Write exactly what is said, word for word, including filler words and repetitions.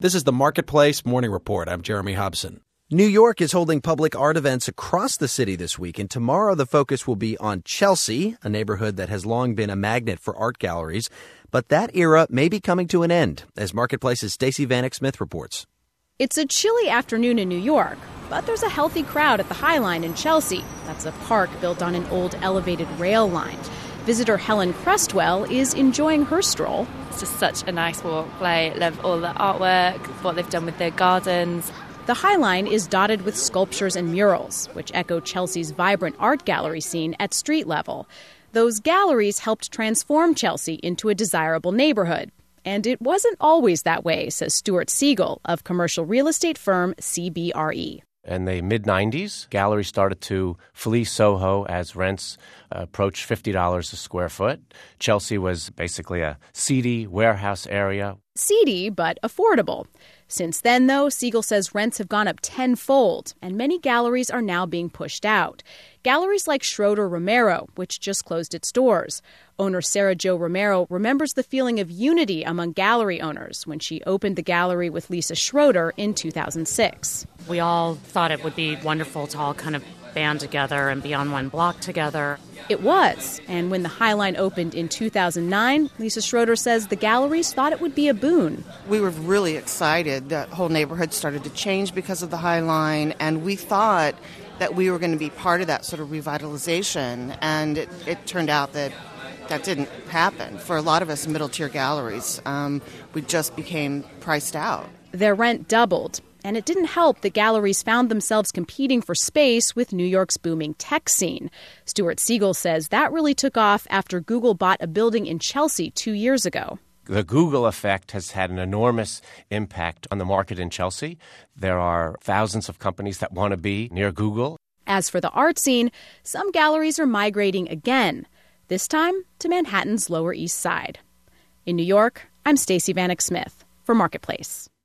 This is the Marketplace Morning Report. I'm Jeremy Hobson. New York is holding public art events across the city this week, and tomorrow the focus will be on Chelsea, a neighborhood that has long been a magnet for art galleries. But that era may be coming to an end, as Marketplace's Stacey Vanek Smith reports. It's a chilly afternoon in New York, but there's a healthy crowd at the High Line in Chelsea. That's a park built on an old elevated rail line. Visitor Helen Crestwell is enjoying her stroll. It's just such a nice walk. I love all the artwork, what they've done with their gardens. The High Line is dotted with sculptures and murals, which echo Chelsea's vibrant art gallery scene at street level. Those galleries helped transform Chelsea into a desirable neighborhood. And it wasn't always that way, says Stuart Siegel of commercial real estate firm C B R E. In the mid nineties, galleries started to flee Soho as rents uh, approached fifty dollars a square foot. Chelsea was basically a seedy warehouse area. Seedy, but affordable. Since then, though, Siegel says rents have gone up tenfold, and many galleries are now being pushed out. Galleries like Schroeder Romero, which just closed its doors. Owner Sarah Jo Romero remembers the feeling of unity among gallery owners when she opened the gallery with Lisa Schroeder in two thousand six. We all thought it would be wonderful to all kind of band together and be on one block together. It was. And when the High Line opened in two thousand nine, Lisa Schroeder says the galleries thought it would be a boon. We were really excited. The whole neighborhood started to change because of the High Line, and we thought that we were going to be part of that sort of revitalization. And it, it turned out that that didn't happen. For a lot of us middle-tier galleries, um, we just became priced out. Their rent doubled. And it didn't help that galleries found themselves competing for space with New York's booming tech scene. Stuart Siegel says that really took off after Google bought a building in Chelsea two years ago. The Google effect has had an enormous impact on the market in Chelsea. There are thousands of companies that want to be near Google. As for the art scene, some galleries are migrating again, this time to Manhattan's Lower East Side. In New York, I'm Stacey Vanek Smith for Marketplace.